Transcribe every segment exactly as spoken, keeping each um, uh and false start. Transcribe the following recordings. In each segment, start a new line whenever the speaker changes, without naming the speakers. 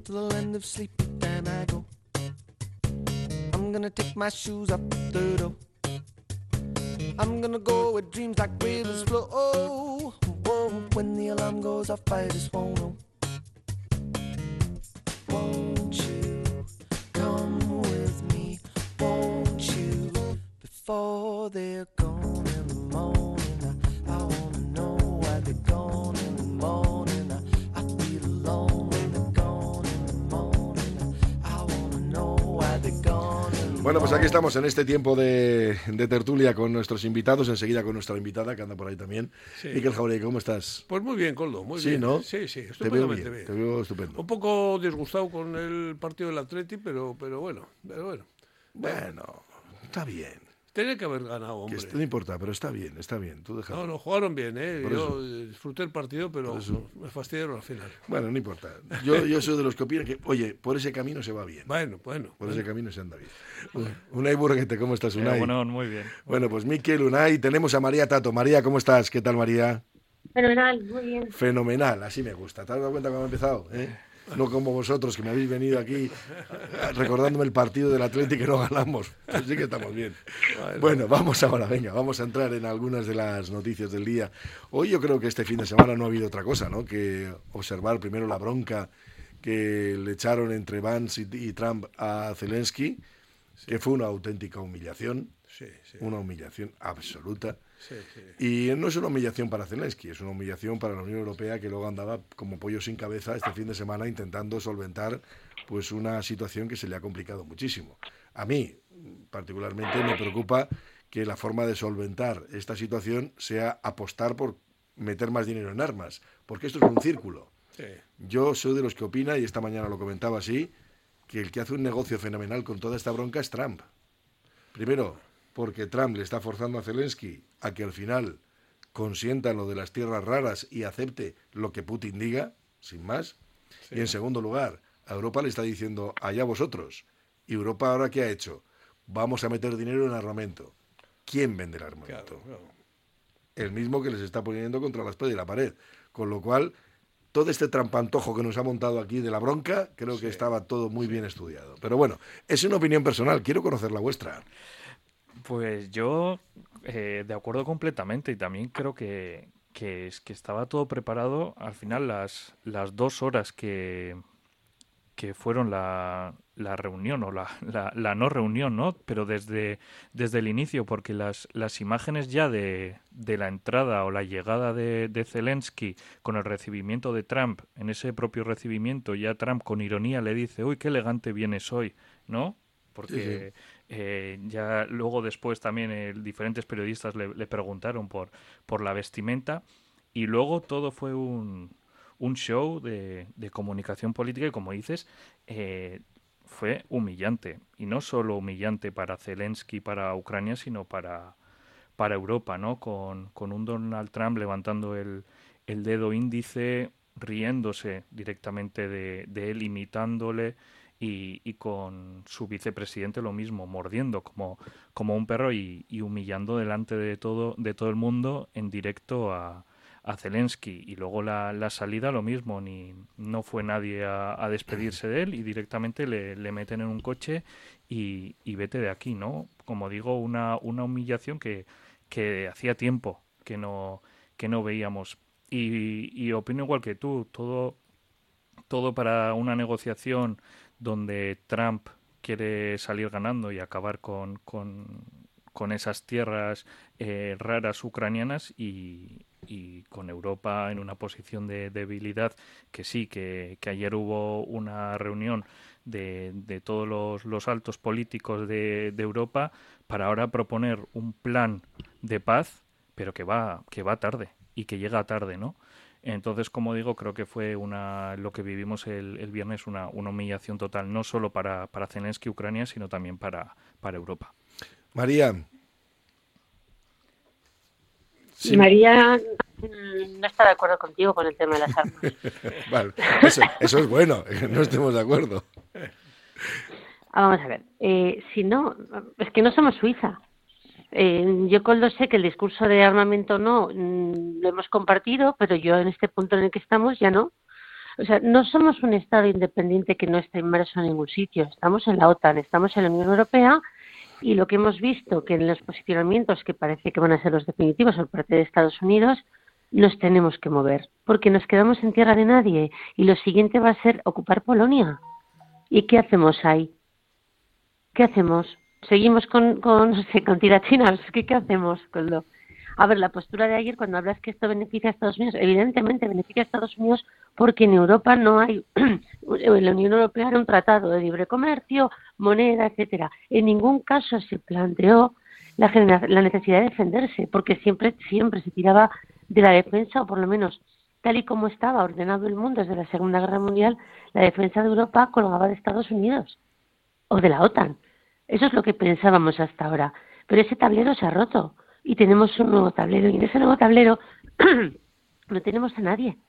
to the land of sleep, and I go. I'm gonna take my shoes up the door. I'm gonna go where dreams like rivers flow. Oh, whoa, when the alarm goes off, I just won't know. Won't you come with me? Won't you? Before they're gone in the morning, I, I wanna know why they're gone in the morning. I, I feel alone when they're gone in the morning. I wanna know why they're gone in the morning.
Bueno, pues aquí estamos en este tiempo de, de tertulia con nuestros invitados, enseguida con nuestra invitada que anda por ahí también.
Sí.
Miquel Jauregui, ¿cómo estás?
Pues muy bien, Coldo, muy
Sí,
bien.
¿no?
Sí, sí,
Te veo
estupendamente
bien,
bien.
te veo estupendo.
Un poco disgustado con el partido del Atleti, pero, pero bueno, pero bueno.
Bueno, está bien.
Tiene que haber ganado,
Que
hombre.
esto no importa, pero está bien, está bien. Tú déjalo.
No, no, jugaron bien, ¿eh?
Por
Yo
eso.
disfruté el partido, pero
Por eso.
me fastidiaron al final.
Bueno, no importa. Yo, yo soy de los que opinan que, oye, por ese camino se va bien.
Bueno, bueno.
Por
bueno.
ese camino se anda bien. Unai Burguete, ¿cómo estás, Unai?
Eh, bueno, muy bien.
Bueno, pues Miquel, Unai, tenemos a María Tato. María, ¿cómo estás? ¿Qué tal, María?
Fenomenal, muy bien.
Fenomenal, así me gusta. ¿Te has dado cuenta cómo ha empezado? ¿Eh? No como vosotros, que me habéis venido aquí recordándome el partido del Atlético que no ganamos. Pues sí que estamos bien. Bueno, vamos ahora, venga, vamos a entrar en algunas de las noticias del día. Hoy yo creo que este fin de semana no ha habido otra cosa, ¿no?, que observar primero la bronca que le echaron entre Vance y, y Trump a Zelensky, que fue una auténtica humillación,
Sí, sí.
una humillación absoluta.
Sí, sí.
Y no es una humillación para Zelensky, es una humillación para la Unión Europea, que luego andaba como pollo sin cabeza este fin de semana intentando solventar pues una situación que se le ha complicado muchísimo. A mí, particularmente, me preocupa que la forma de solventar esta situación sea apostar por meter más dinero en armas, porque esto es un círculo.
Sí.
Yo soy de los que opina, y esta mañana lo comentaba así, que el que hace un negocio fenomenal con toda esta bronca es Trump. Primero, porque Trump le está forzando a Zelensky a que al final consienta en lo de las tierras raras y acepte lo que Putin diga, sin más.
Sí.
Y en segundo lugar, a Europa le está diciendo, allá vosotros. ¿Y Europa ahora qué ha hecho? Vamos a meter dinero en armamento. ¿Quién vende el armamento?
Claro, claro.
El mismo que les está poniendo contra la espalda y la pared. Con lo cual, todo este trampantojo que nos ha montado aquí de la bronca, creo que
Sí.
estaba todo muy bien estudiado. Pero bueno, es una opinión personal, quiero conocer la vuestra.
Pues yo, eh, de acuerdo completamente, y también creo que, que, es, que estaba todo preparado. Al final, las, las dos horas que, que fueron la, la reunión, o la, la, la no reunión, ¿no? Pero desde, desde el inicio, porque las, las imágenes ya de, de la entrada o la llegada de, de Zelensky con el recibimiento de Trump, en ese propio recibimiento ya Trump con ironía le dice, uy, qué elegante vienes hoy, ¿no? Porque
Sí,
eh, ya luego después también eh, diferentes periodistas le, le preguntaron por, por la vestimenta, y luego todo fue un, un show de, de comunicación política, y como dices, eh, fue humillante. Y no solo humillante para Zelensky, para Ucrania, sino para, para Europa, ¿no? Con, con un Donald Trump levantando el, el dedo índice, riéndose directamente de, de él, imitándole, y, y con su vicepresidente lo mismo, mordiendo como, como un perro, y, y humillando delante de todo, de todo el mundo en directo a, a Zelensky. Y luego la, la salida lo mismo, ni no fue nadie a, a despedirse de él, y directamente le, le meten en un coche y, y vete de aquí, ¿no? Como digo, una, una humillación que, que hacía tiempo que no, que no veíamos. Y, y opino igual que tú, todo, todo para una negociación donde Trump quiere salir ganando y acabar con, con, con esas tierras eh, raras ucranianas, y, y con Europa en una posición de debilidad, que sí, que, que ayer hubo una reunión de, de todos los, los altos políticos de, de Europa para ahora proponer un plan de paz, pero que va, que va tarde y que llega tarde, ¿no? Entonces, como digo, creo que fue una lo que vivimos el, el viernes, una, una humillación total, no solo para, para Zelensky, Ucrania, sino también para, para Europa.
María.
Sí. María mm, no está de acuerdo contigo con el tema de las armas.
Vale, eso, eso es bueno, que no estemos de acuerdo.
Vamos a ver, eh, si no, es que no somos Suiza. Eh, yo con lo sé que el discurso de armamento no, mm, lo hemos compartido, pero yo en este punto en el que estamos ya no. O sea, no somos un Estado independiente que no está inmerso en ningún sitio. Estamos en la OTAN, estamos en la Unión Europea y lo que hemos visto que en los posicionamientos que parece que van a ser los definitivos por parte de Estados Unidos, nos tenemos que mover porque nos quedamos en tierra de nadie y lo siguiente va a ser ocupar Polonia. ¿Y qué hacemos ahí? ¿Qué hacemos? ¿Seguimos con, con, no sé, con tirachinas? ¿Qué, ¿Qué hacemos con lo? A ver, la postura de ayer cuando hablas que esto beneficia a Estados Unidos, evidentemente beneficia a Estados Unidos porque en Europa no hay, en la Unión Europea era un tratado de libre comercio, moneda, etcétera. En ningún caso se planteó la, genera- la necesidad de defenderse, porque siempre, siempre se tiraba de la defensa, o por lo menos tal y como estaba ordenado el mundo desde la Segunda Guerra Mundial, la defensa de Europa colgaba de Estados Unidos o de la OTAN. Eso es lo que pensábamos hasta ahora. Pero ese tablero se ha roto. Y tenemos un nuevo tablero, y en ese nuevo tablero no tenemos a nadie,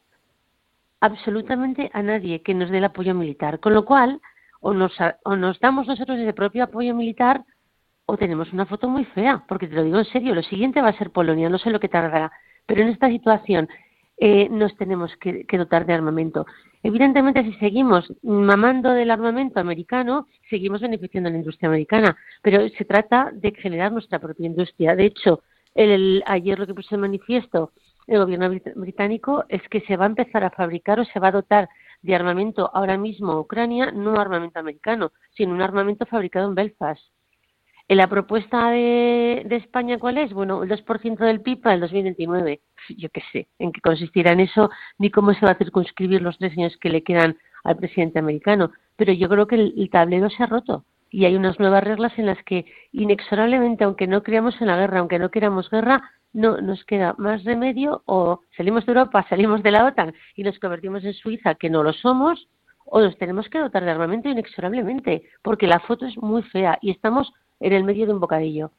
absolutamente a nadie que nos dé el apoyo militar, con lo cual o nos, o nos damos nosotros ese propio apoyo militar o tenemos una foto muy fea, porque te lo digo en serio, lo siguiente va a ser Polonia, no sé lo que tardará, pero en esta situación eh, nos tenemos que, que dotar de armamento. Evidentemente, si seguimos mamando del armamento americano, seguimos beneficiando a la industria americana, pero se trata de generar nuestra propia industria. De hecho, el, el, ayer lo que puso en manifiesto el gobierno brit- británico es que se va a empezar a fabricar o se va a dotar de armamento ahora mismo Ucrania, no armamento americano, sino un armamento fabricado en Belfast. ¿En la propuesta de, de España cuál es? Bueno, el dos por ciento del P I B para el dos mil veintinueve. Yo qué sé en qué consistirá en eso, ni cómo se va a circunscribir los tres años que le quedan al presidente americano. Pero yo creo que el, el tablero se ha roto y hay unas nuevas reglas en las que inexorablemente, aunque no creamos en la guerra, aunque no queramos guerra, no nos queda más remedio o salimos de Europa, salimos de la OTAN y nos convertimos en Suiza, que no lo somos, o nos tenemos que dotar de armamento inexorablemente, porque la foto es muy fea y estamos en el medio de un bocadillo.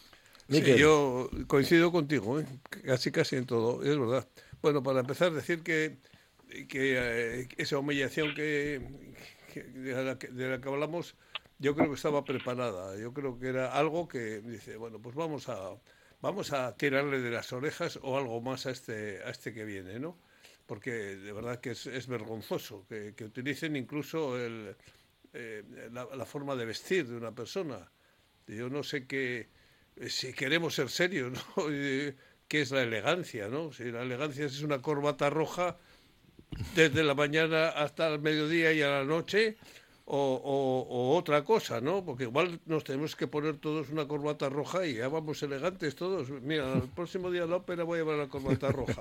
Sí, yo coincido contigo, ¿eh? casi casi en todo, es verdad. Bueno, para empezar, decir que, que eh, esa humillación que, que, de, la que, de la que hablamos, yo creo que estaba preparada. Yo creo que era algo que dice, bueno, pues vamos a vamos a tirarle de las orejas o algo más a este a este que viene, ¿no? Porque de verdad que es, es vergonzoso que, que utilicen incluso el, eh, la, la forma de vestir de una persona. Yo no sé qué, si queremos ser serios, ¿no? ¿Qué es la elegancia, no? Si la elegancia es una corbata roja desde la mañana hasta el mediodía y a la noche, o, o, o otra cosa, ¿no? Porque igual nos tenemos que poner todos una corbata roja y ya vamos elegantes todos. Mira, el próximo día a la ópera voy a llevar la corbata roja.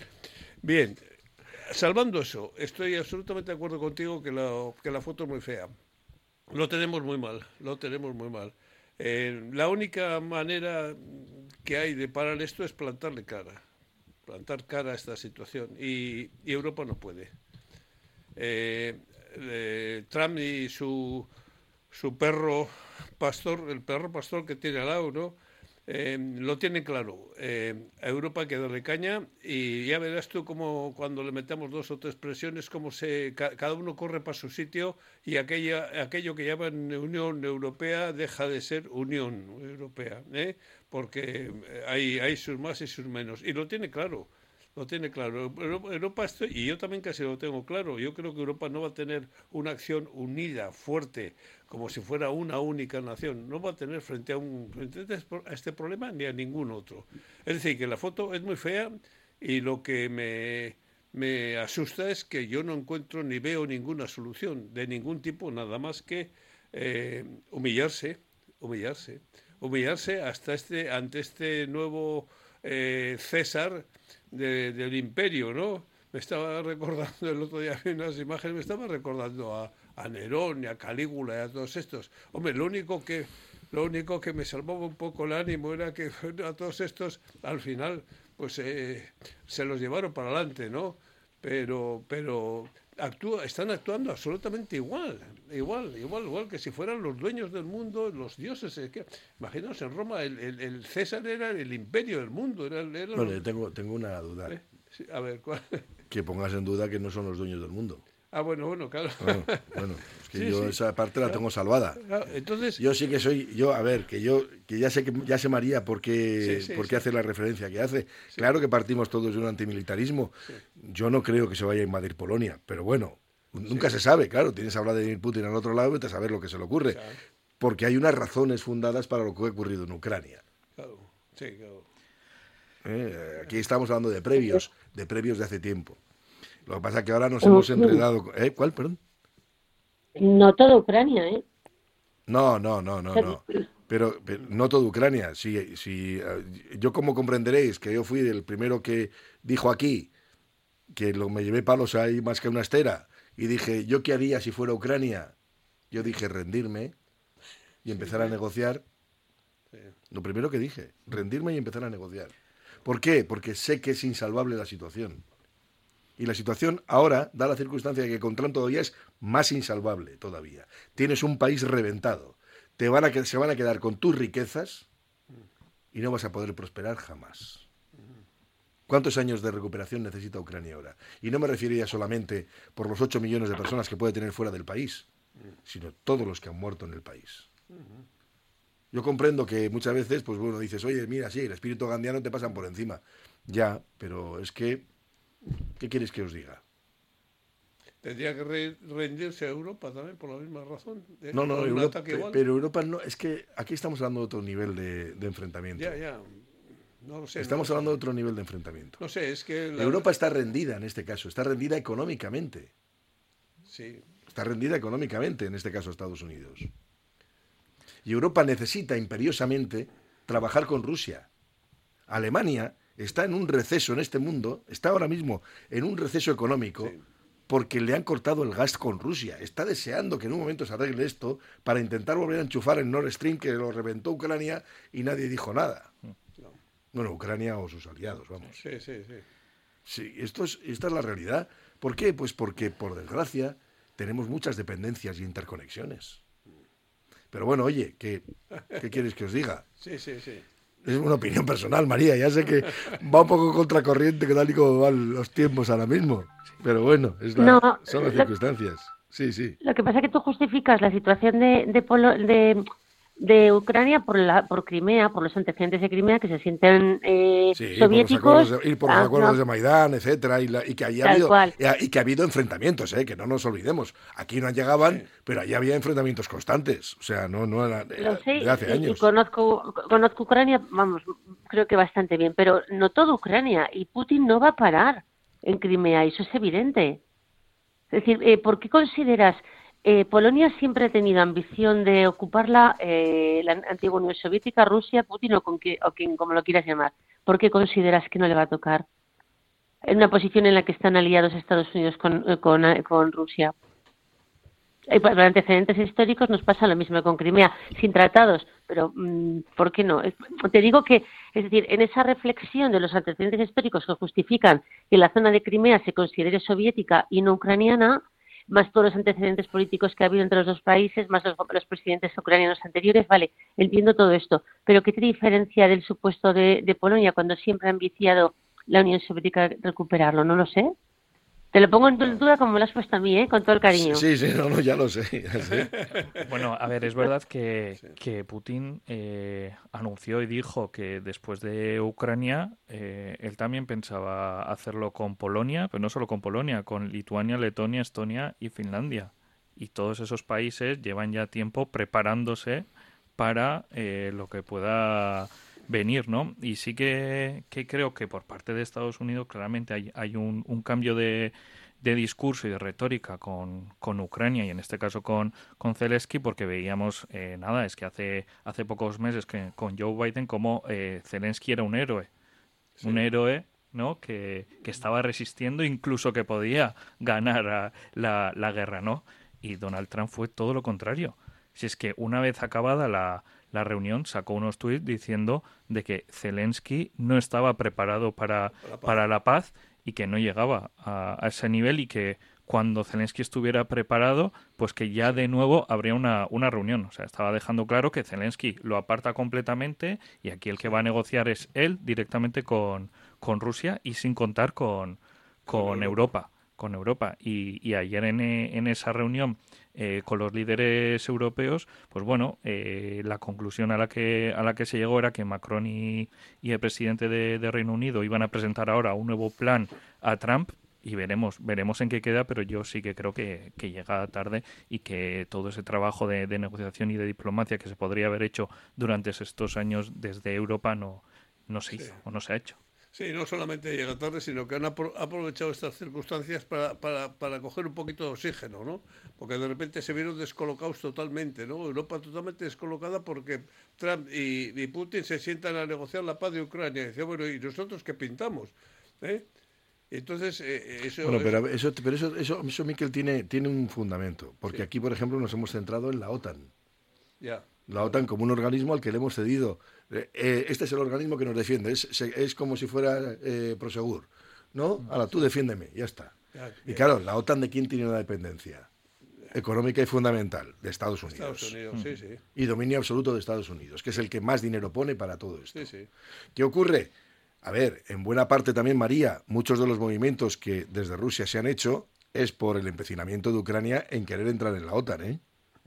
Bien, salvando eso, estoy absolutamente de acuerdo contigo que la, que la foto es muy fea. Lo tenemos muy mal, lo tenemos muy mal. Eh, la única manera que hay de parar esto es plantarle cara, plantar cara a esta situación, y, y Europa no puede. Eh, eh, Trump y su, su perro pastor, el perro pastor que tiene al lado, ¿no? Eh, lo tienen claro. Eh, a Europa hay que darle caña y ya verás tú como cuando le metemos dos o tres presiones, como se, ca, cada uno corre para su sitio y aquella, aquello que llaman Unión Europea deja de ser Unión Europea, ¿eh? Porque hay, hay sus más y sus menos. Y lo tiene claro. Lo tiene claro. Europa estoy, y yo también casi lo tengo claro. Yo creo que Europa no va a tener una acción unida, fuerte, como si fuera una única nación. No va a tener frente a, un, frente a este problema ni a ningún otro. Es decir, que la foto es muy fea y lo que me, me asusta es que yo no encuentro ni veo ninguna solución de ningún tipo, nada más que eh, humillarse, humillarse, humillarse hasta este, ante este nuevo eh, César de, del imperio, ¿no? Me estaba recordando, el otro día vi unas imágenes, me estaba recordando a, a Nerón y a Calígula y a todos estos. Hombre, lo único que lo único que me salvaba un poco el ánimo era que a todos estos, al final, pues eh, se los llevaron para adelante, ¿no? Pero, pero actúa, están actuando absolutamente igual, igual, igual, igual que si fueran los dueños del mundo, los dioses. Es que, imaginaos, en Roma el, el, el César era el imperio del mundo. Era, era
bueno,
los...
tengo, tengo una duda.
¿Eh? Sí, a ver, ¿cuál?
Que pongas en duda que no son los dueños del mundo.
Ah, bueno, bueno, claro.
Bueno, bueno, es que
Sí,
yo
sí.
esa parte la tengo salvada.
Claro, entonces,
Yo sí que soy, yo, a ver, que yo, que ya sé que ya sé María por qué,
Sí, sí,
por qué
sí.
hace la referencia que hace. Claro que partimos todos de un antimilitarismo. Yo no creo que se vaya a invadir Polonia, pero bueno, nunca se sabe, claro. Tienes a Vladimir Putin al otro lado y vete a saber lo que se le ocurre.
Claro.
Porque hay unas razones fundadas para lo que ha ocurrido en Ucrania.
claro, sí, claro.
¿eh? Aquí estamos hablando de previos, de previos de hace tiempo. Lo que pasa es que ahora nos hemos enredado. ¿Eh? ¿Cuál, perdón?
No toda Ucrania, ¿eh?
No, no, no, no, no. Pero, pero no toda Ucrania. Si, si, eh, yo como comprenderéis que yo fui el primero que dijo aquí que lo, me llevé palos ahí más que una estera y dije, ¿yo qué haría si fuera Ucrania? Yo dije rendirme y empezar a negociar. Lo primero que dije, rendirme y empezar a negociar. ¿Por qué? Porque sé que es insalvable la situación. Y la situación ahora da la circunstancia de que con Trump todavía es más insalvable todavía. Tienes un país reventado. Te van a, se van a quedar con tus riquezas y no vas a poder prosperar jamás. ¿Cuántos años de recuperación necesita Ucrania ahora? Y no me refiero ya solamente por los ocho millones de personas que puede tener fuera del país, sino todos los que han muerto en el país. Yo comprendo que muchas veces, pues bueno, dices, oye, mira, sí, el espíritu gandiano te pasan por encima. Ya, pero es que, ¿qué quieres que os diga?
Tendría que re- rendirse a Europa también por la misma razón. de-
No, no,
por un
Europa,
ataque igual.
pero Europa no, es que aquí estamos hablando de otro nivel de, de enfrentamiento.
Ya, ya. No lo sé.
Estamos
no,
hablando de otro nivel de enfrentamiento.
No sé, es que... la-
Europa está rendida en este caso, está rendida económicamente.
Sí,
Está rendida económicamente, en este caso Estados Unidos. Y Europa necesita imperiosamente trabajar con Rusia. Alemania está en un receso en este mundo, está ahora mismo en un receso económico,
Sí.
porque le han cortado el gas con Rusia. Está deseando que en un momento se arregle esto para intentar volver a enchufar el Nord Stream que lo reventó Ucrania y nadie dijo nada.
no.
Bueno, Ucrania o sus aliados, vamos.
Sí, sí, sí.
Sí, esto es, esta es la realidad. ¿Por qué? Pues porque, por desgracia, tenemos muchas dependencias y interconexiones. Pero bueno, oye, ¿qué, qué quieres que os diga?
Sí, sí, sí.
Es una opinión personal, María. Ya sé que va un poco contracorriente que tal y como van los tiempos ahora mismo. Pero bueno, es la-
No,
son las
lo-
circunstancias. Sí, sí.
Lo que pasa es que tú justificas la situación de, de, Polo- de, de Ucrania por la por Crimea, por los antecedentes de Crimea que se sienten eh,
Sí, por los
soviéticos.
acuerdos de, y por los
Ah,
acuerdos
no,
de Maidán, etcétera, y, la- y que allí ha
Tal
habido
cual.
y, y que ha habido enfrentamientos, ¿eh? Que no nos olvidemos. Aquí no llegaban, pero allí había enfrentamientos constantes. O sea, no, no era de,
Lo sé,
de hace
y- y
años.
conozco, conozco Ucrania, vamos, creo que bastante bien, pero no toda Ucrania, y Putin no va a parar en Crimea, eso es evidente. Es decir, eh, ¿por qué consideras, eh, Polonia siempre ha tenido ambición de ocuparla, eh, la antigua Unión Soviética, Rusia, Putin o, con qui- o quien, como lo quieras llamar? ¿Por qué consideras que no le va a tocar? En una posición en la que están aliados Estados Unidos con, eh, con, eh, con Rusia. Y por antecedentes históricos nos pasa lo mismo con Crimea, sin tratados, pero mm, ¿por qué no? Es- Te digo que, es decir, en esa reflexión de los antecedentes históricos que justifican que la zona de Crimea se considere soviética y no ucraniana, más todos los antecedentes políticos que ha habido entre los dos países, más los, los presidentes ucranianos anteriores, vale, entiendo todo esto, pero ¿qué te diferencia del supuesto de, de Polonia cuando siempre ha ambiciado la Unión Soviética recuperarlo? No lo sé. Te lo pongo en tu- duda como me lo has puesto a mí, ¿eh? Con todo el cariño.
Sí, sí, no, no, ya lo sé. Ya sé.
Bueno, a ver, es verdad que, que Putin eh, anunció y dijo que después de Ucrania eh, él también pensaba hacerlo con Polonia, pero no solo con Polonia, con Lituania, Letonia, Estonia y Finlandia. Y todos esos países llevan ya tiempo preparándose para eh, lo que pueda venir, ¿no? Y sí que, que creo que por parte de Estados Unidos claramente hay, hay un, un cambio de, de discurso y de retórica con, con Ucrania y en este caso con, con Zelensky, porque veíamos, eh, nada, es que hace, hace pocos meses que con Joe Biden como eh, Zelensky era un héroe,
Sí.
un héroe, ¿no? Que, que estaba resistiendo, incluso que podía ganar a la, la guerra, ¿no? Y Donald Trump fue todo lo contrario. Si es que una vez acabada la, la reunión sacó unos tuits diciendo de que Zelensky no estaba preparado para,
Para la paz.
para la paz y que no llegaba a, a ese nivel y que cuando Zelensky estuviera preparado, pues que ya de nuevo habría una, una reunión. O sea, estaba dejando claro que Zelensky lo aparta completamente y aquí el que va a negociar es él directamente con, con Rusia y sin contar con, con Europa. con Europa. Y, y ayer en, en esa reunión eh, con los líderes europeos, pues bueno, eh, la conclusión a la que a la que se llegó era que Macron y, y el presidente de, de Reino Unido iban a presentar ahora un nuevo plan a Trump, y veremos veremos en qué queda, pero yo sí que creo que, que llega tarde y que todo ese trabajo de, de negociación y de diplomacia que se podría haber hecho durante estos años desde Europa no, no se hizo, sí. o no se ha hecho.
Sí, no solamente llega tarde, sino que han apro- aprovechado estas circunstancias para, para, para coger un poquito de oxígeno, ¿no? Porque de repente se vieron descolocados totalmente, ¿no? Europa totalmente descolocada porque Trump y, y Putin se sientan a negociar la paz de Ucrania. Y dicen, bueno, ¿y nosotros qué pintamos? ¿Eh? Entonces, eh, eso...
Bueno, pero eso, pero eso, eso, eso Miquel, tiene, tiene un fundamento. Porque sí. aquí, por ejemplo, nos hemos centrado en la OTAN.
Ya.
La OTAN como un organismo al que le hemos cedido. Eh, este es el organismo que nos defiende. Es, es como si fuera eh, Prosegur, ¿no? Ahora, tú defiéndeme, ya está. Y claro, ¿la OTAN de quién tiene una dependencia? Económica y fundamental, de Estados Unidos.
Estados Unidos, sí, sí.
Y dominio absoluto de Estados Unidos, que es el que más dinero pone para todo esto.
Sí, sí.
¿Qué ocurre? A ver, en buena parte también, María, muchos de los movimientos que desde Rusia se han hecho es por el empecinamiento de Ucrania en querer entrar en la OTAN, ¿eh?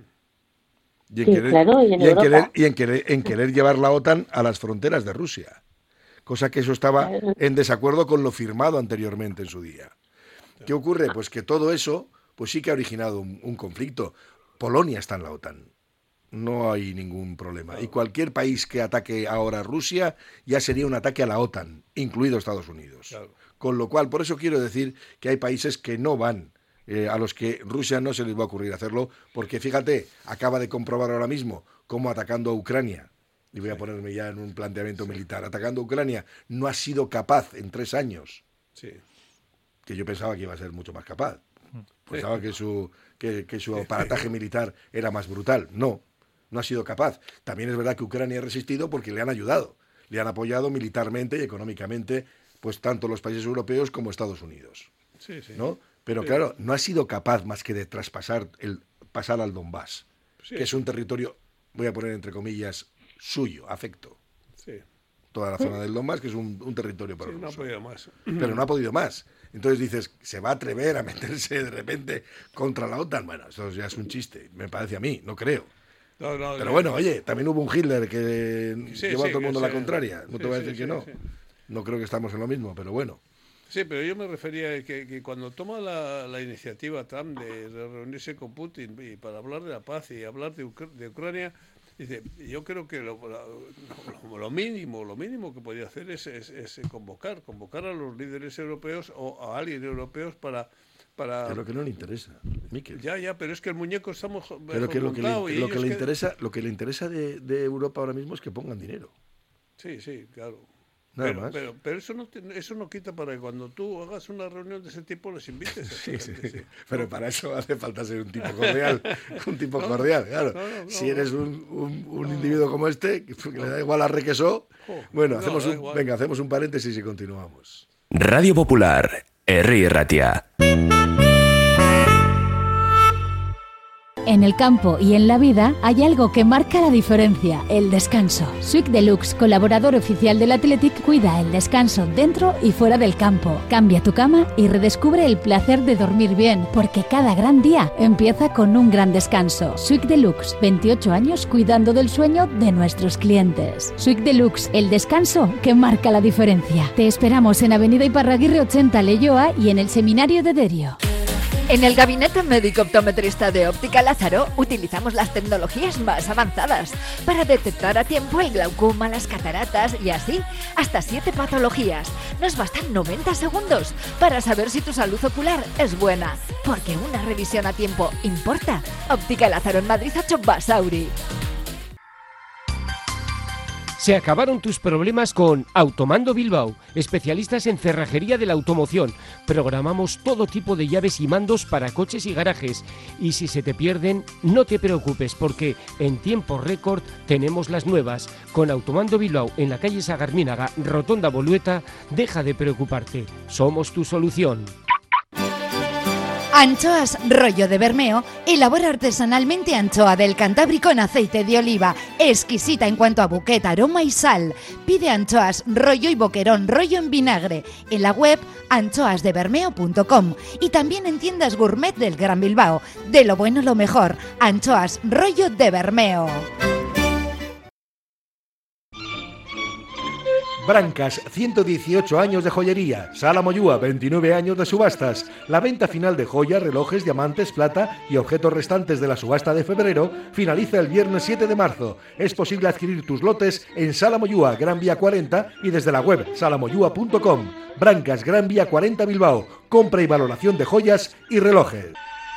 Y en,
sí,
querer,
claro, y en,
y en, querer, y en, querer, en querer llevar la OTAN a las fronteras de Rusia. Cosa que eso estaba en desacuerdo con lo firmado anteriormente en su día. ¿Qué ocurre? Pues que todo eso pues sí que ha originado un, un conflicto. Polonia está en la OTAN. No hay ningún problema. Y cualquier país que ataque ahora a Rusia ya sería un ataque a la OTAN, incluido Estados Unidos. Claro. Con lo cual, por eso quiero decir que hay países que no van, eh, a los que Rusia no se les va a ocurrir hacerlo, porque fíjate, acaba de comprobar ahora mismo cómo atacando a Ucrania, y voy a ponerme ya en un planteamiento sí. militar, atacando a Ucrania, no ha sido capaz en tres años,
sí.
que yo pensaba que iba a ser mucho más capaz. Pensaba que su, que, que su aparataje militar era más brutal. No. No ha sido capaz. También es verdad que Ucrania ha resistido porque le han ayudado, le han apoyado militarmente y económicamente, pues tanto los países europeos como Estados Unidos.
Sí, sí.
¿No? Pero sí. claro, no ha sido capaz más que de traspasar el pasar al Donbass, sí. que es un territorio, voy a poner entre comillas, suyo, afecto.
Sí.
Toda la zona del Donbass, que es un, un territorio para
sí, no ha podido más.
Pero no ha podido más. Entonces dices, ¿se va a atrever a meterse de repente contra la OTAN? Bueno, eso ya es un chiste, me parece a mí, no creo.
No, no,
pero bueno, oye, también hubo un Hitler que
sí,
llevó
sí,
a todo el mundo
sí,
a la contraria. No
sí,
te voy a
sí,
decir
sí,
que no.
Sí.
No creo que estamos en lo mismo, pero bueno.
Sí, pero yo me refería a que, que cuando toma la, la iniciativa Trump de, de reunirse con Putin y para hablar de la paz y hablar de, Ucr- de Ucrania, dice, yo creo que lo, lo, lo mínimo, lo mínimo que podía hacer es, es, es convocar, convocar a los líderes europeos o a alguien europeos para Para...
Pero que no le interesa, Miquel.
Ya, ya, pero es que el muñeco estamos
pero que lo que le, lo que le
que...
interesa, lo que le interesa de, de Europa ahora mismo es que pongan dinero.
Sí, sí, claro.
Nada
pero,
más.
Pero, pero eso no eso no quita para que cuando tú hagas una reunión de ese tipo les invites. A
sí,
gente,
sí.
sí.
Pero no. Para eso hace falta ser un tipo cordial, un tipo no, cordial, claro. No, no, si eres un, un, un individuo como este, que le da igual a requesó, oh, bueno, hacemos un, venga, hacemos un paréntesis y continuamos.
Radio Popular, Herri Erratia.
En el campo y en la vida hay algo que marca la diferencia, el descanso. Swick Deluxe, colaborador oficial del Athletic, cuida el descanso dentro y fuera del campo. Cambia tu cama y redescubre el placer de dormir bien, porque cada gran día empieza con un gran descanso. Swick Deluxe, veintiocho años cuidando del sueño de nuestros clientes. Swick Deluxe, el descanso que marca la diferencia. Te esperamos en Avenida Iparraguirre ochenta, Leioa, y en el Seminario de Derio.
En el Gabinete Médico Optometrista de Óptica Lázaro utilizamos las tecnologías más avanzadas para detectar a tiempo el glaucoma, las cataratas y así hasta siete patologías. Nos bastan noventa segundos para saber si tu salud ocular es buena, porque una revisión a tiempo importa. Óptica Lázaro en Madrid ocho Basauri.
Se acabaron tus problemas con Automando Bilbao, especialistas en cerrajería de la automoción. Programamos todo tipo de llaves y mandos para coches y garajes. Y si se te pierden, no te preocupes, porque en tiempo récord tenemos las nuevas. Con Automando Bilbao en la calle Sagarmínaga, Rotonda Bolueta, deja de preocuparte. Somos tu solución.
Anchoas Rollo de Bermeo elabora artesanalmente anchoa del Cantábrico en aceite de oliva, exquisita en cuanto a buquet, aroma y sal. Pide anchoas Rollo y boquerón Rollo en vinagre en la web anchoas de bermeo punto com y también en tiendas gourmet del Gran Bilbao. De lo bueno lo mejor, Anchoas Rollo de Bermeo.
Brancas, ciento dieciocho años de joyería. Sala Moyúa, veintinueve años de subastas. La venta final de joyas, relojes, diamantes, plata y objetos restantes de la subasta de febrero finaliza el viernes siete de marzo. Es posible adquirir tus lotes en Sala Moyúa, Gran Vía cuarenta y desde la web sala moyúa punto com. Brancas, Gran Vía cuarenta Bilbao. Compra y valoración de joyas y relojes.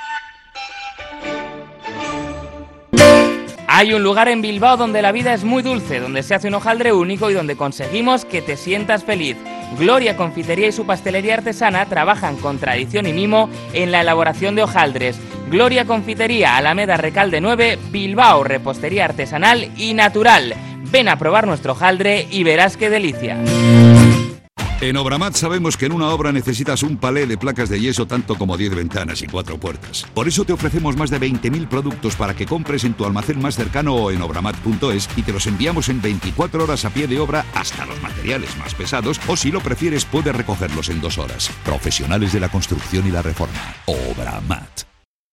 Hay un lugar en Bilbao donde la vida es muy dulce, donde se hace un hojaldre único y donde conseguimos que te sientas feliz. Gloria Confitería y su pastelería artesana trabajan con tradición y mimo en la elaboración de hojaldres. Gloria Confitería, Alameda Recalde nueve, Bilbao, repostería artesanal y natural. Ven a probar nuestro hojaldre y verás qué delicia.
En Obramat sabemos que en una obra necesitas un palé de placas de yeso tanto como diez ventanas y cuatro puertas. Por eso te ofrecemos más de veinte mil productos para que compres en tu almacén más cercano o en obramat punto es y te los enviamos en veinticuatro horas a pie de obra hasta los materiales más pesados o si lo prefieres puedes recogerlos en dos horas. Profesionales de la construcción y la reforma. Obramat.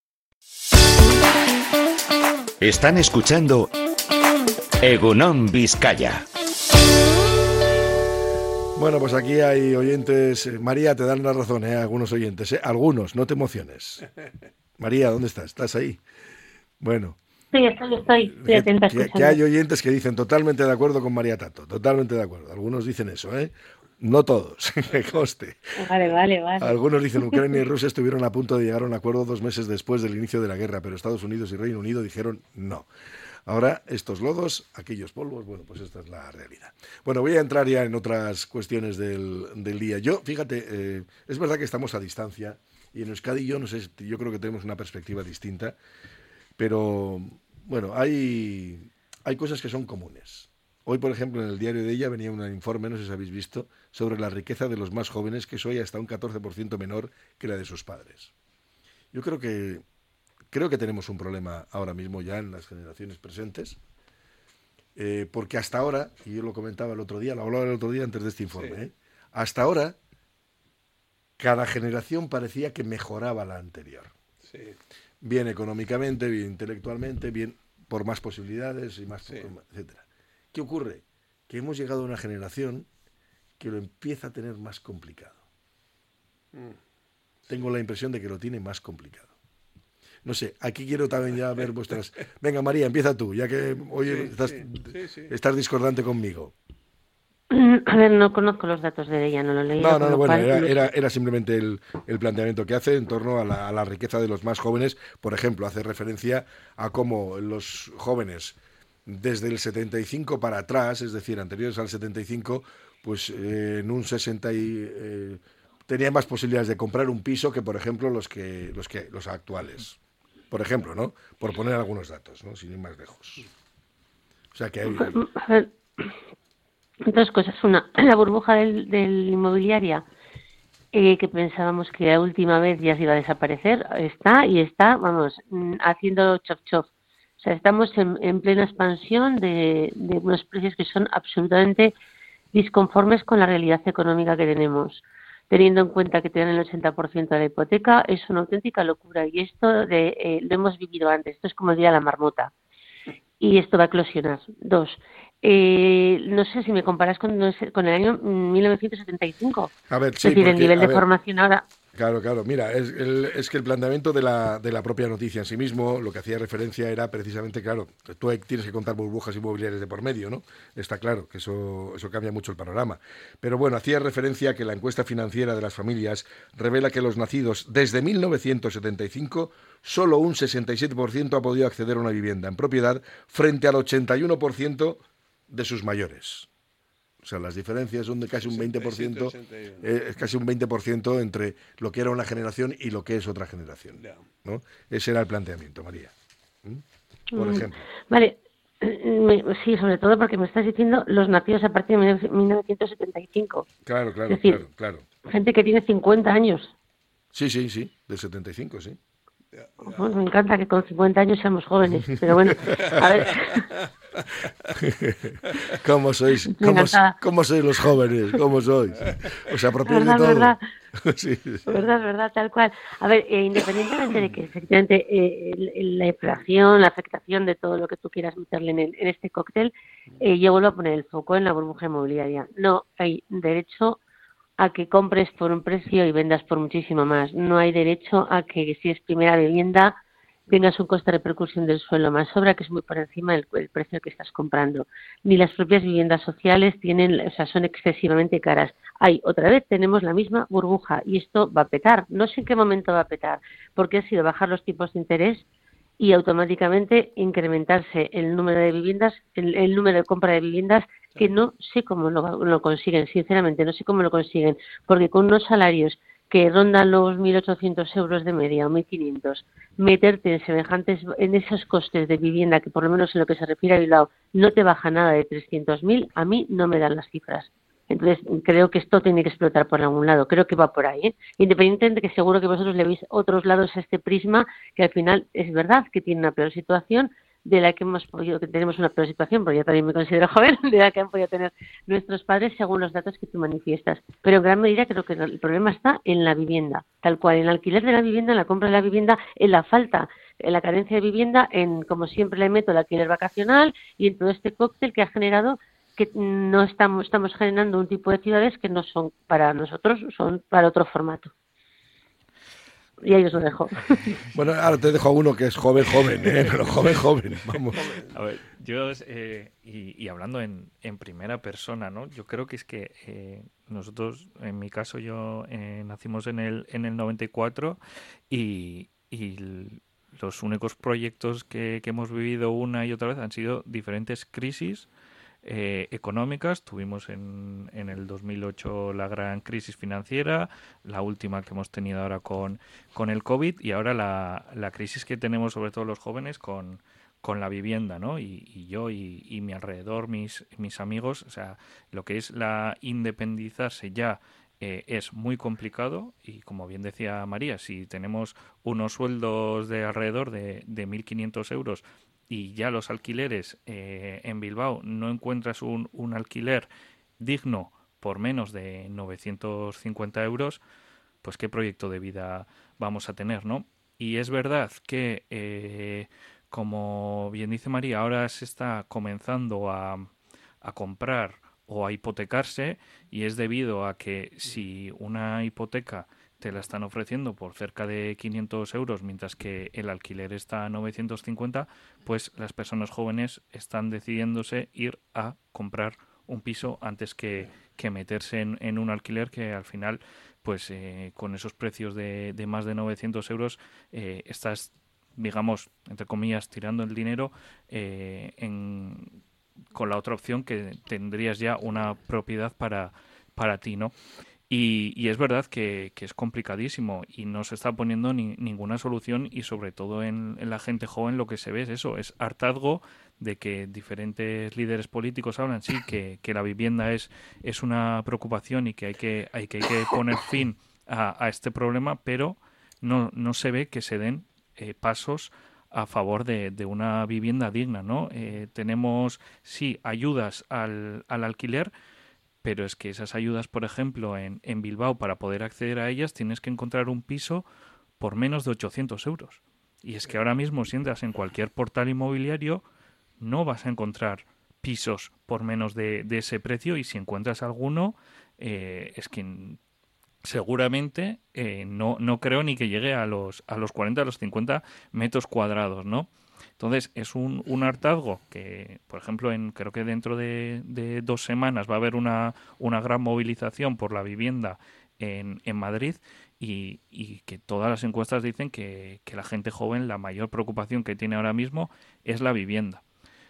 Están escuchando Egunon Vizcaya.
Bueno, pues aquí hay oyentes. María, te dan la razón, ¿eh? Algunos oyentes, ¿eh? Algunos, no te emociones. María, ¿dónde estás? ¿Estás ahí? Bueno.
Sí, estoy, estoy, estoy atenta a
que, que hay oyentes que dicen totalmente de acuerdo con María Tato, totalmente de acuerdo. Algunos dicen eso, ¿eh? No todos, que conste.
Vale, vale, vale.
Algunos dicen Ucrania y Rusia estuvieron a punto de llegar a un acuerdo dos meses después del inicio de la guerra, pero Estados Unidos y Reino Unido dijeron no. Ahora, estos lodos, aquellos polvos, bueno, pues esta es la realidad. Bueno, voy a entrar ya en otras cuestiones del, del día. Yo, fíjate, eh, es verdad que estamos a distancia y en Euskadi yo no sé, yo creo que tenemos una perspectiva distinta, pero bueno, hay, hay cosas que son comunes. Hoy, por ejemplo, en el diario de ella venía un informe, no sé si habéis visto, sobre la riqueza de los más jóvenes, que es hoy hasta un catorce por ciento menor que la de sus padres. Yo creo que Creo que tenemos un problema ahora mismo ya en las generaciones presentes, eh, porque hasta ahora, y yo lo comentaba el otro día, lo hablaba el otro día antes de este informe, sí. ¿eh? hasta ahora cada generación parecía que mejoraba la anterior. Sí. Bien económicamente, bien intelectualmente, bien por más posibilidades y más, sí. etcétera. ¿Qué ocurre? Que hemos llegado a una generación que lo empieza a tener más complicado. Mm. Tengo la impresión de que lo tiene más complicado. No sé, aquí quiero también ya ver vuestras... Venga, María, empieza tú, ya que hoy sí, estás, sí, sí, sí. estás discordante conmigo.
A ver, no conozco los datos de ella, no lo leí.
No, no, no bueno, era, era, era simplemente el, el planteamiento que hace en torno a la, a la riqueza de los más jóvenes. Por ejemplo, hace referencia a cómo los jóvenes desde el setenta y cinco para atrás, es decir, anteriores al setenta y cinco, pues eh, en un sesenta y... Eh, tenían más posibilidades de comprar un piso que, por ejemplo, los que los que los actuales. Por ejemplo, ¿no? Por poner algunos datos, ¿no? Sin ir más lejos. O sea que hay...
A ver, dos cosas. Una, la burbuja del, del inmobiliaria, eh, que pensábamos que la última vez ya se iba a desaparecer, está y está, vamos, haciendo chof chof. O sea, estamos en, en plena expansión de, de unos precios que son absolutamente disconformes con la realidad económica que tenemos. Teniendo en cuenta que te dan el ochenta por ciento de la hipoteca, es una auténtica locura. Y esto de, eh, lo hemos vivido antes. Esto es como el día de la marmota. Y esto va a eclosionar. Dos, eh, no sé si me comparas con, con el año mil novecientos setenta y cinco.
A ver, sí,
es decir,
porque,
el nivel de
ver,
formación ahora...
Claro, claro. Mira, es, el, es que el planteamiento de la, de la propia noticia en sí mismo, lo que hacía referencia era precisamente, claro, tú tienes que contar burbujas inmobiliarias de por medio, ¿no? Está claro que eso, eso cambia mucho el panorama. Pero bueno, hacía referencia a que la encuesta financiera de las familias revela que los nacidos desde mil novecientos setenta y cinco, solo un sesenta y siete por ciento ha podido acceder a una vivienda en propiedad frente al ochenta y uno por ciento de sus mayores. O sea, las diferencias son de casi un veinte por ciento, eh, es casi un veinte por ciento entre lo que era una generación y lo que es otra generación, ¿no? Ese era el planteamiento, María. ¿Mm? Por ejemplo.
Vale, sí, sobre todo porque me estás diciendo los nacidos a partir de mil novecientos setenta y cinco.
Claro, claro,
es decir,
claro, claro.
Gente que tiene cincuenta años.
Sí, sí, sí, del setenta y cinco, sí.
Pues me encanta que con cincuenta años seamos jóvenes, pero bueno, a ver.
¿Cómo sois? ¿Cómo, ¿Cómo sois los jóvenes? ¿Cómo sois? Os apropiáis de todo.
Verdad,
sí, sí.
verdad, verdad, tal cual. A ver, eh, independientemente de que efectivamente eh, el, el, la inflación, la afectación de todo lo que tú quieras meterle en, el, en este cóctel, eh, yo vuelvo a poner el foco en la burbuja inmobiliaria. No hay derecho a que compres por un precio y vendas por muchísimo más. No hay derecho a que, si es primera vivienda, tengas un coste de repercusión del suelo más sobra, que es muy por encima del, del precio que estás comprando. Ni las propias viviendas sociales tienen, o sea, son excesivamente caras. Hay, otra vez, tenemos la misma burbuja y esto va a petar. No sé en qué momento va a petar, porque ha sido bajar los tipos de interés y automáticamente incrementarse el número de viviendas, el, el número de compra de viviendas, que no sé cómo lo, lo consiguen, sinceramente, no sé cómo lo consiguen, porque con unos salarios que rondan los mil ochocientos euros de media o mil quinientos, meterte en semejantes, en esos costes de vivienda, que por lo menos en lo que se refiere a Bilbao, no te baja nada de trescientos mil, a mí no me dan las cifras. Entonces, creo que esto tiene que explotar por algún lado. Creo que va por ahí, ¿eh? Independientemente de que seguro que vosotros le veis otros lados a este prisma, que al final es verdad que tiene una peor situación, de la que hemos podido, que tenemos una peor situación, porque yo también me considero joven, de la que han podido tener nuestros padres, según los datos que tú manifiestas. Pero en gran medida creo que el problema está en la vivienda, tal cual, en el alquiler de la vivienda, en la compra de la vivienda, en la falta, en la carencia de vivienda, en, como siempre le meto, el alquiler vacacional y en todo este cóctel que ha generado que no estamos, estamos generando un tipo de ciudades que no son para nosotros, son para otro formato. Y ahí os lo dejo.
Bueno, ahora te dejo a uno que es joven, joven, ¿eh? Pero joven, joven, vamos.
A ver, yo, eh, y, y hablando en, en primera persona, ¿no? Yo creo que es que eh, nosotros, en mi caso, yo eh, nacimos en el, en el noventa y cuatro y, y los únicos proyectos que, que hemos vivido una y otra vez han sido diferentes crisis Eh, económicas. Tuvimos en, en el dos mil ocho la gran crisis financiera, la última que hemos tenido ahora con, con el COVID y ahora la, la crisis que tenemos sobre todo los jóvenes con, con la vivienda, ¿no? Y, y yo y, y mi alrededor, mis, mis amigos, o sea, lo que es la independizarse ya eh, es muy complicado y como bien decía María, si tenemos unos sueldos de alrededor de, de mil quinientos euros y ya los alquileres eh, en Bilbao no encuentras un, un alquiler digno por menos de novecientos cincuenta euros, pues qué proyecto de vida vamos a tener, ¿no? Y es verdad que, eh, como bien dice María, ahora se está comenzando a, a comprar o a hipotecarse y es debido a que si una hipoteca te la están ofreciendo por cerca de quinientos euros, mientras que el alquiler está a novecientos cincuenta, pues las personas jóvenes están decidiéndose ir a comprar un piso antes que, que meterse en, en un alquiler que al final, pues eh, con esos precios de, de más de novecientos euros, eh, estás, digamos, entre comillas, tirando el dinero eh, en, con la otra opción que tendrías ya una propiedad para, para ti, ¿no? Y, y es verdad que, que es complicadísimo y no se está poniendo ni, ninguna solución y sobre todo en, en la gente joven lo que se ve es eso, es hartazgo de que diferentes líderes políticos hablan, sí, que, que la vivienda es, es una preocupación y que hay que, hay que, hay que poner fin a, a este problema, pero no, no se ve que se den eh, pasos a favor de, de una vivienda digna, ¿no? Eh, tenemos, sí, ayudas al, al alquiler, pero es que esas ayudas, por ejemplo, en, en Bilbao, para poder acceder a ellas, tienes que encontrar un piso por menos de ochocientos euros. Y es que ahora mismo, si entras en cualquier portal inmobiliario, no vas a encontrar pisos por menos de, de ese precio, y si encuentras alguno, eh, es que seguramente eh, no, no creo ni que llegue a los, a los cuarenta, a los cincuenta metros cuadrados, ¿no? Entonces es un, un hartazgo que, por ejemplo, en creo que dentro de, de dos semanas va a haber una, una gran movilización por la vivienda en, en Madrid y, y que todas las encuestas dicen que, que la gente joven, la mayor preocupación que tiene ahora mismo es la vivienda.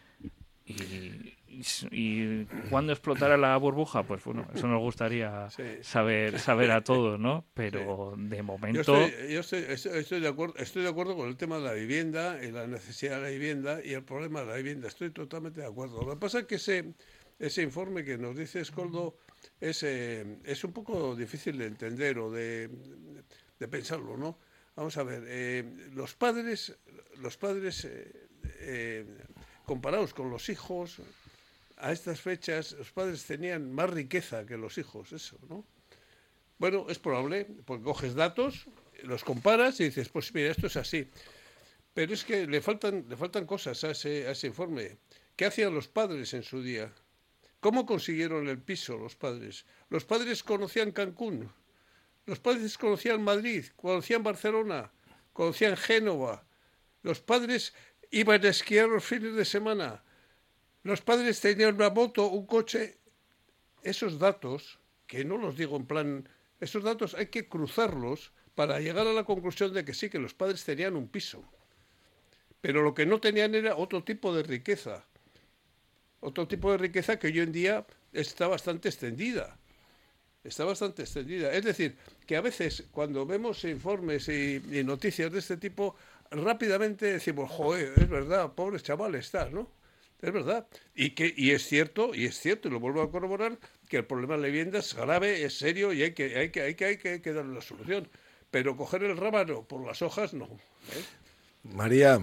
Y, y, y ¿cuándo explotará la burbuja? Pues bueno, eso nos gustaría sí. saber saber a todos, ¿no? Pero sí. de momento...
Yo, estoy, yo estoy, estoy, estoy, de acuerdo, estoy de acuerdo con el tema de la vivienda y la necesidad de la vivienda y el problema de la vivienda. Estoy totalmente de acuerdo. Lo que pasa es que ese, ese informe que nos dice Escoldo es, eh, es un poco difícil de entender o de... de pensarlo, ¿no? Vamos a ver, eh, los padres, los padres eh, eh, comparados con los hijos, a estas fechas los padres tenían más riqueza que los hijos, eso, ¿no? Bueno, es probable, porque coges datos, los comparas y dices, pues mira, esto es así. Pero es que le faltan, le faltan cosas a ese, a ese informe. ¿Qué hacían los padres en su día? ¿Cómo consiguieron el piso los padres? Los padres conocían Cancún, los padres conocían Madrid, conocían Barcelona, conocían Génova. Los padres iban a esquiar los fines de semana. Los padres tenían una moto, un coche. Esos datos, que no los digo en plan... Esos datos hay que cruzarlos para llegar a la conclusión de que sí, que los padres tenían un piso. Pero lo que no tenían era otro tipo de riqueza. Otro tipo de riqueza que hoy en día está bastante extendida. Está bastante extendida. Es decir, que a veces cuando vemos informes y, y noticias de este tipo, rápidamente decimos, joder, es verdad, pobres chavales estás, ¿no? Es verdad. Y, que, y es cierto, y es cierto, y lo vuelvo a corroborar, que el problema de la vivienda es grave, es serio y hay que, hay que, hay que, hay que, hay que darle la solución. Pero coger el rábano por las hojas, no. ¿eh?
María.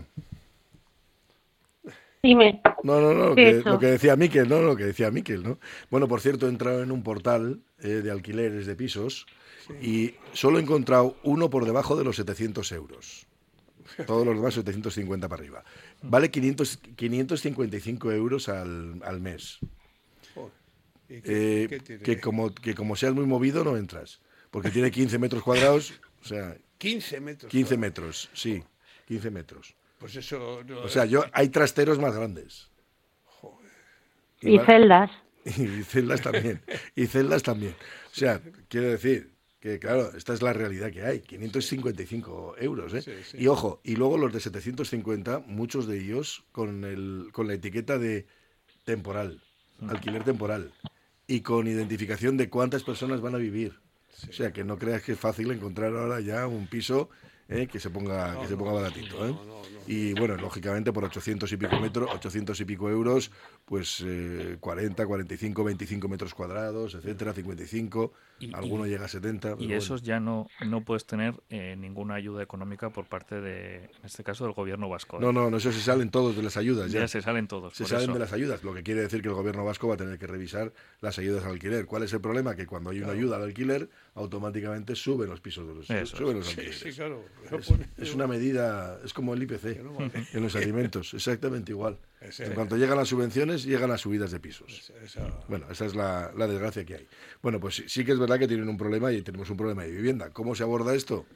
Dime.
No, no, no, lo que, lo que decía Miquel, no, lo que decía Miquel, ¿no? Bueno, por cierto, he entrado en un portal eh, de alquileres de pisos sí. y solo he encontrado uno por debajo de los setecientos euros. Todos los demás setecientos cincuenta para arriba. Vale quinientos, quinientos cincuenta y cinco euros al, al mes. ¿Y qué, eh, qué que, como, que como seas muy movido no entras. Porque tiene quince metros cuadrados. O sea,
quince metros.
quince metros, sí. quince metros.
Pues eso... No,
o sea, yo hay trasteros más grandes.
Joder. Y, y celdas.
Y celdas también. Y celdas también. O sea, quiero decir... que claro, esta es la realidad que hay, quinientos cincuenta y cinco euros, ¿eh? Sí, sí. Y ojo, y luego los de setecientos cincuenta, muchos de ellos con el con la etiqueta de temporal, alquiler temporal, y con identificación de cuántas personas van a vivir. Sí. O sea, que no creas que es fácil encontrar ahora ya un piso ¿eh? que se ponga no, que se ponga no, baratito, ¿eh? No, no, no, y bueno, lógicamente por ochocientos y pico metros, ochocientos y pico euros, pues eh, cuarenta, cuarenta y cinco, veinticinco metros cuadrados, etcétera, cincuenta y cinco, y, alguno y, llega a setenta.
Y esos bueno. ya no, no puedes tener eh, ninguna ayuda económica por parte de, en este caso, del gobierno vasco. ¿eh?
No, no, no, eso se salen todos de las ayudas. Ya,
ya se salen todos.
Se salen eso. de las ayudas, lo que quiere decir que el gobierno vasco va a tener que revisar las ayudas al alquiler. ¿Cuál es el problema? Que cuando hay una claro. ayuda al alquiler, automáticamente suben los pisos de los,
eso,
suben los
sí,
alquileres.
Sí, claro.
Es, es una medida, es como el I P C en los alimentos, exactamente igual. En cuanto llegan las subvenciones, llegan las subidas de pisos. Bueno, esa es la, la desgracia que hay. Bueno, pues sí, sí que es verdad que tienen un problema y tenemos un problema de vivienda. ¿Cómo se aborda esto?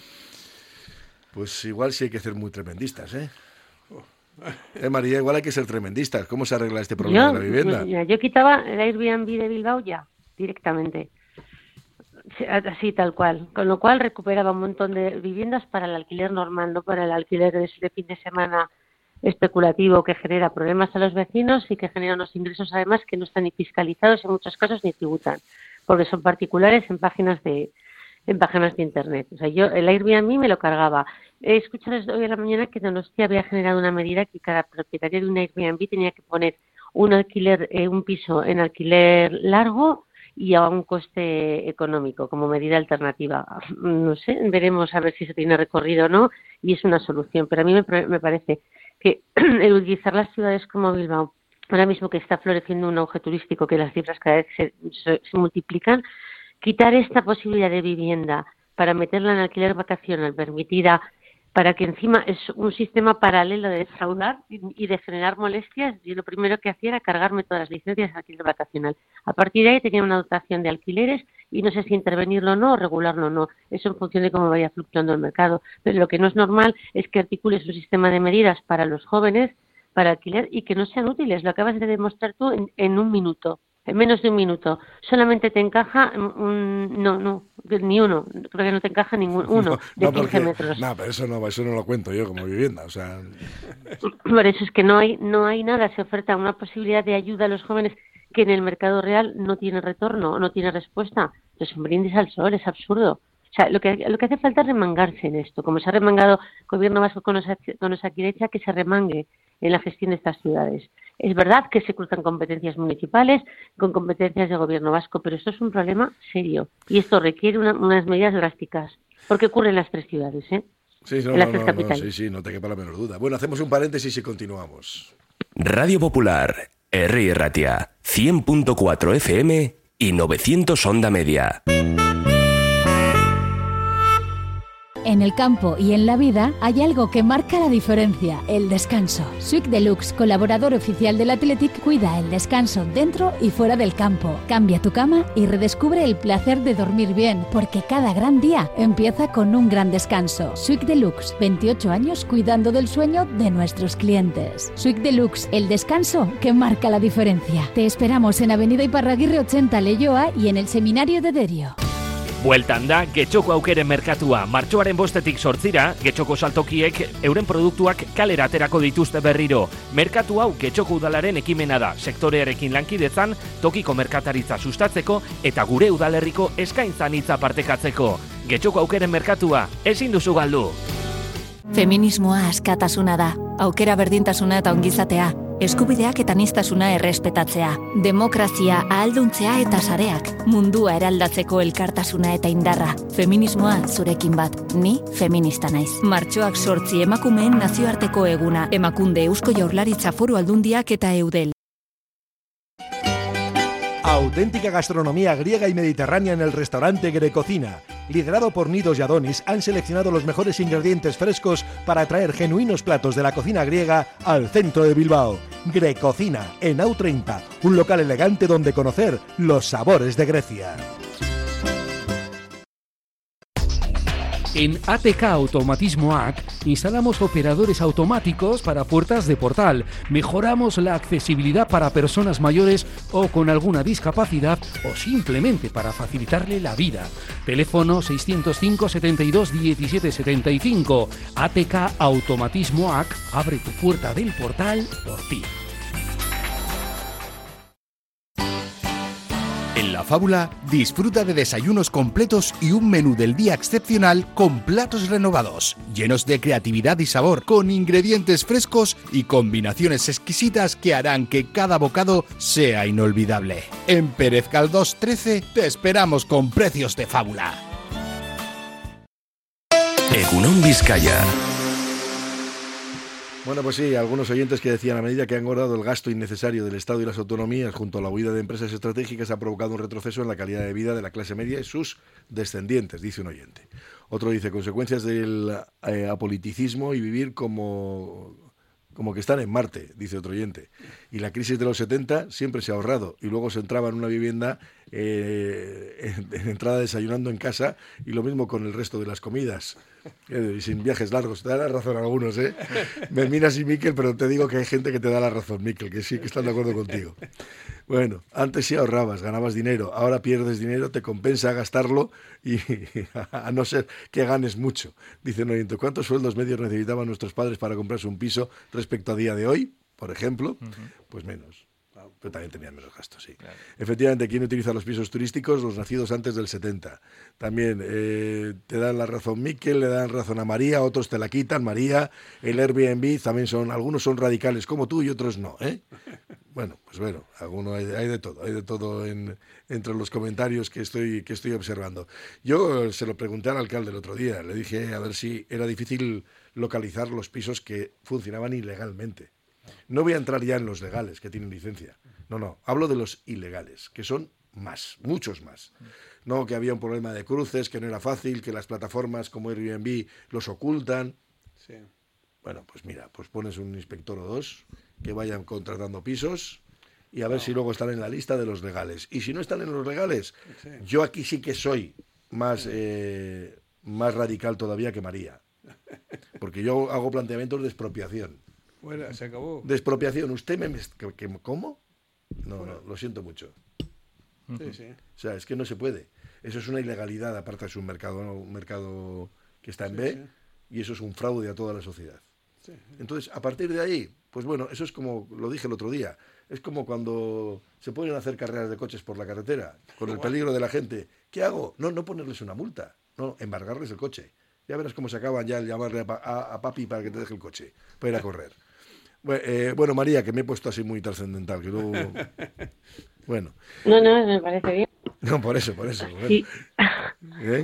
Pues igual sí hay que ser muy tremendistas, ¿eh? Eh, María, igual hay que ser tremendistas. ¿Cómo se arregla este problema
yo,
de la vivienda?
Mira, yo quitaba el Airbnb de Bilbao ya, directamente. Así, tal cual. Con lo cual recuperaba un montón de viviendas para el alquiler normal, no para el alquiler de, de fin de semana especulativo que genera problemas a los vecinos y que genera unos ingresos además que no están ni fiscalizados en muchos casos ni tributan, porque son particulares en páginas de en páginas de internet. O sea, yo el Airbnb me lo cargaba. He escuchado hoy en la mañana que Donostia había generado una medida que cada propietario de un Airbnb tenía que poner un alquiler, eh, un piso en alquiler largo y a un coste económico como medida alternativa. No sé, veremos a ver si se tiene recorrido o no y es una solución. Pero a mí me, me parece que el utilizar las ciudades como Bilbao, ahora mismo que está floreciendo un auge turístico, que las cifras cada vez se, se, se multiplican, quitar esta posibilidad de vivienda para meterla en alquiler vacacional permitida, para que encima es un sistema paralelo de defraudar y de generar molestias, yo lo primero que hacía era cargarme todas las licencias de alquiler vacacional. A partir de ahí tenía una dotación de alquileres y no sé si intervenirlo o no, o regularlo o no. Eso en función de cómo vaya fluctuando el mercado. Pero lo que no es normal es que articules un sistema de medidas para los jóvenes, para alquiler, y que no sean útiles. Lo acabas de demostrar tú en, en un minuto. En menos de un minuto. Solamente te encaja un... No, no, ni uno. Creo que no te encaja ningún uno
no,
de quince metros.
No, pero eso no, eso no lo cuento yo como vivienda, o sea...
Por eso es que no hay, no hay nada. Se oferta una posibilidad de ayuda a los jóvenes que en el mercado real no tiene retorno, no tiene respuesta. Entonces, un brindis al sol, es absurdo. O sea, lo que, lo que hace falta es remangarse en esto. Como se ha remangado el gobierno vasco con Osakidetza, que se remangue en la gestión de estas ciudades. Es verdad que se cruzan competencias municipales con competencias de gobierno vasco, pero esto es un problema serio y esto requiere una, unas medidas drásticas. porque ocurre en las tres ciudades, ¿eh?
Sí, no,
en las
no,
tres
no,
capitales.
no, sí, sí, no te quepa la menor duda. Bueno, hacemos un paréntesis y continuamos.
Radio Popular, Herri Ratia, cien punto cuatro F M y novecientos onda media.
En el campo y en la vida hay algo que marca la diferencia, el descanso. Swick Deluxe, colaborador oficial del Athletic, cuida el descanso dentro y fuera del campo. Cambia tu cama y redescubre el placer de dormir bien, porque cada gran día empieza con un gran descanso. Swick Deluxe, veintiocho años cuidando del sueño de nuestros clientes. Swick Deluxe, el descanso que marca la diferencia. Te esperamos en Avenida Iparraguirre ochenta Leioa y en el Seminario de Derio.
Bueltan da Getxoko aukeren merkatua. Martxoaren bostetik sortzira, Getxoko saltokiek euren produktuak kalera aterako dituzte berriro. Merkatu hau Getxoko udalaren ekimena da, sektorearekin lankidetzan, tokiko merkataritza sustatzeko eta gure udalerriko eskaintzan hitza partekatzeko. Getxoko aukeren merkatua, ezin duzu galdu.
Feminismoa askatasuna da, aukera berdintasuna eta ongizatea, eskubideak eta aniztasuna errespetatzea, demokrazia, ahalduntzea eta sareak, mundua eraldatzeko elkartasuna eta indarra. Feminismoa zurekin bat, ni feminista naiz. Martxoak sortzi emakumeen nazioarteko eguna, Emakunde, Eusko Jaurlaritza, Foru Aldundiak eta Eudel.
Auténtica gastronomía griega y mediterránea en el restaurante Grecocina. Liderado por Nidos y Adonis, han seleccionado los mejores ingredientes frescos para traer genuinos platos de la cocina griega al centro de Bilbao. Grecocina, en A U treinta, un local elegante donde conocer los sabores de Grecia.
En A T K Automatismoac instalamos operadores automáticos para puertas de portal, mejoramos la accesibilidad para personas mayores o con alguna discapacidad o simplemente para facilitarle la vida. Teléfono seiscientos cinco, setenta y dos, diecisiete setenta y cinco. A T K Automatismoac abre tu puerta del portal por ti.
En La Fábula, disfruta de desayunos completos y un menú del día excepcional con platos renovados, llenos de creatividad y sabor, con ingredientes frescos y combinaciones exquisitas que harán que cada bocado sea inolvidable. En Pérez Caldós trece te esperamos con precios de fábula.
Egunon Vizcaya.
Bueno, pues sí, algunos oyentes que decían a medida que ha engordado el gasto innecesario del Estado y las autonomías junto a la huida de empresas estratégicas ha provocado un retroceso en la calidad de vida de la clase media y sus descendientes, dice un oyente. Otro dice, consecuencias del eh, apoliticismo y vivir como, como que están en Marte, dice otro oyente. Y la crisis de los setenta siempre se ha ahorrado y luego se entraba en una vivienda eh, en, en entrada desayunando en casa y lo mismo con el resto de las comidas. Y sin viajes largos, te da la razón a algunos, ¿eh? Me miras y Miquel, pero te digo que hay gente que te da la razón, Miquel, que sí, que están de acuerdo contigo. Bueno, antes sí ahorrabas, ganabas dinero, ahora pierdes dinero, te compensa gastarlo y a no ser que ganes mucho. Dice un oyente, ¿cuántos sueldos medios necesitaban nuestros padres para comprarse un piso respecto a día de hoy, por ejemplo? Uh-huh. Pues menos. Pero también tenían menos gastos, sí. Claro. Efectivamente, ¿quién utiliza los pisos turísticos? Los nacidos antes del setenta. También eh, te dan la razón Miquel, le dan razón a María, otros te la quitan, María. El Airbnb también son, algunos son radicales como tú y otros no, ¿eh? Bueno, pues bueno, alguno hay, hay de todo, hay de todo en, entre los comentarios que estoy, que estoy observando. Yo se lo pregunté al alcalde el otro día, le dije a ver si era difícil localizar los pisos que funcionaban ilegalmente. No voy a entrar ya en los legales, que tienen licencia. No, no, hablo de los ilegales, que son más, muchos más. No, que había un problema de cruces, que no era fácil, que las plataformas como Airbnb los ocultan.
Sí.
Bueno, pues mira, pues pones un inspector o dos que vayan contratando pisos y a ver no. si luego están en la lista de los legales. Y si no están en los legales, sí. yo aquí sí que soy más, sí. eh, más radical todavía que María. Porque yo hago planteamientos de expropiación.
Bueno, se acabó.
De expropiación. ¿Usted me... Que, que, ¿Cómo? No, no, lo siento mucho.
Sí, sí.
O sea, es que no se puede. Eso es una ilegalidad, aparte es un mercado, ¿no? Un mercado que está en sí, B, sí. y eso es un fraude a toda la sociedad.
Sí, sí.
Entonces, a partir de ahí, pues bueno, eso es como, lo dije el otro día, es como cuando se pueden hacer carreras de coches por la carretera, con el peligro de la gente. ¿Qué hago? No, no ponerles una multa, no, embargarles el coche. Ya verás cómo se acaban ya el llamarle a, a, a papi para que te deje el coche, para ir a correr. Bueno, eh, bueno, María, que me he puesto así muy trascendental, que luego... Bueno.
No, no, me parece bien.
No, por eso, por eso.
Sí.
¿Eh?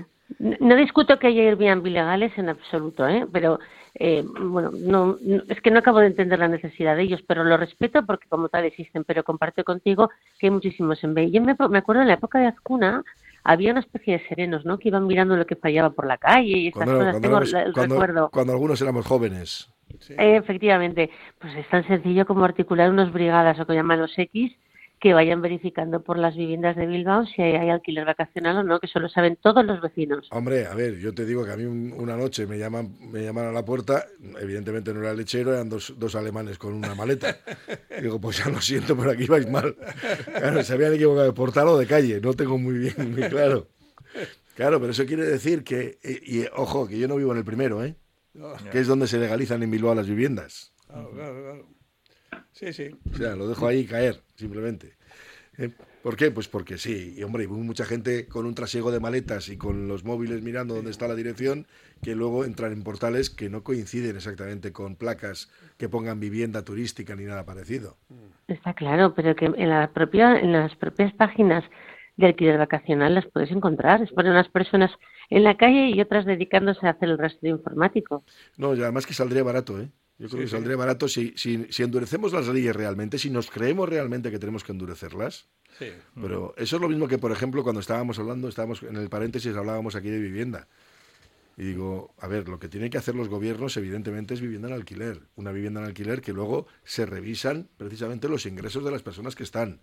No discuto que haya Airbnb legales en absoluto, ¿eh? Pero eh, bueno, no, no, es que no acabo de entender la necesidad de ellos, pero lo respeto porque como tal existen, pero comparto contigo que hay muchísimos en B. Yo me, me acuerdo en la época de Azcuna había una especie de serenos, ¿no? Que iban mirando lo que fallaba por la calle y estas
Cuando,
cosas.
cuando,
Tengo
éramos,
la, el
cuando,
recuerdo.
cuando algunos éramos jóvenes.
Sí. Eh, efectivamente, pues es tan sencillo como articular unas brigadas o que llaman los X que vayan verificando por las viviendas de Bilbao si hay, hay alquiler vacacional o no, que eso lo saben todos los vecinos.
Hombre, a ver, yo te digo que a mí un, una noche me llaman me llaman a la puerta, evidentemente no era el lechero, eran dos, dos alemanes con una maleta. Y digo, pues ya lo siento, pero aquí vais mal. Claro, se habían equivocado de portal o de calle, no tengo muy bien, muy claro. Claro, pero eso quiere decir que, y, y ojo, que yo no vivo en el primero, ¿eh? No. Que es donde se legalizan en Bilbao las viviendas.
Claro, claro, claro. Sí, sí.
O sea, lo dejo ahí caer, simplemente. ¿Eh? ¿Por qué? Pues porque sí. Y hombre, hay mucha gente con un trasiego de maletas y con los móviles mirando dónde está la dirección, que luego entran en portales que no coinciden exactamente con placas que pongan vivienda turística ni nada parecido.
Está claro, pero que en, la propia, en las propias páginas de alquiler vacacional las puedes encontrar. Es poner unas personas en la calle y otras dedicándose a hacer el rastreo informático.
No, y además que saldría barato, ¿eh? Yo creo sí, que saldría sí. barato si, si, si endurecemos las leyes realmente, si nos creemos realmente que tenemos que endurecerlas.
Sí.
Pero eso es lo mismo que, por ejemplo, cuando estábamos hablando, estábamos en el paréntesis, hablábamos aquí de vivienda. Y digo, a ver, lo que tienen que hacer los gobiernos, evidentemente, es vivienda en alquiler. Una vivienda en alquiler que luego se revisan precisamente los ingresos de las personas que están.